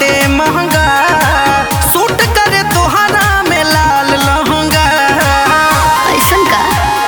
बाटे महंगा, सूट करे तोहरा में लाल लहंगा। ऐसन का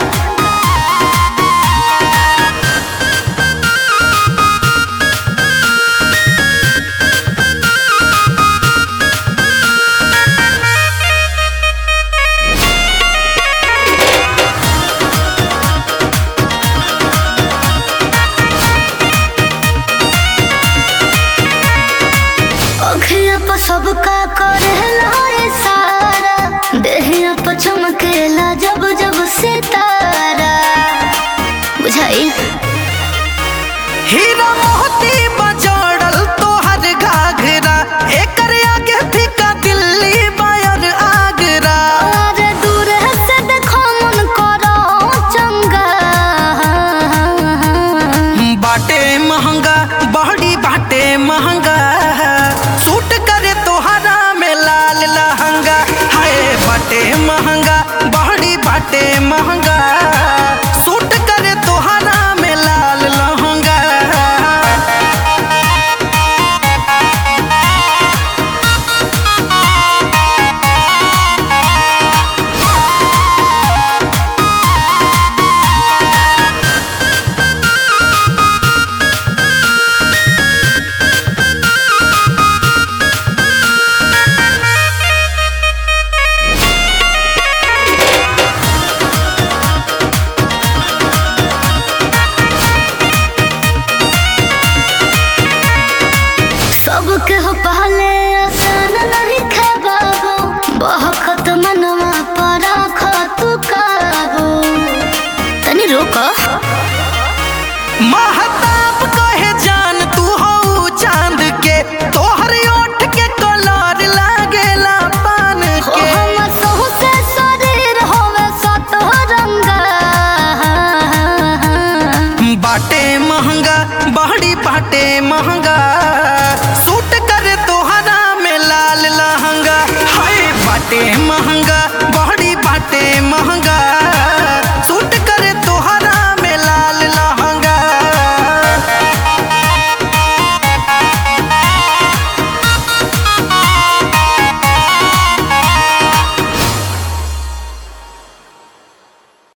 सबका करेला सारा, देहिया पर चमकेला जब जब सितारा। बुझाई हीरा मोती बजड़ल तोहर घाघरा, एकर आगे फीका दिल्ली बायर आगरा। अरे दूर से देखो मन करो चंगा, बाटे महंगा बहड़ी बाटे महंगा, सूट करे तोहरा में लाल लहंगा। हाय बाटे महंगा बहड़ी बाटे महंगा, सूट करे तोहरा में लाल लहंगा। सबके हो पहले आसान नहीं खे बाबू, बहकत मनवा पर तू काबू। तनी रोक महताब कहे जान तू हो चांद के, तोहर ओठ के कलर लागेला पान के। हम सहु से शरीर होवे सतरंगा, बाटे महंगा बहड़ी बाटे महंगा, सूट करे तोहरा में लाल लहंगा। हाय बाटे महंगा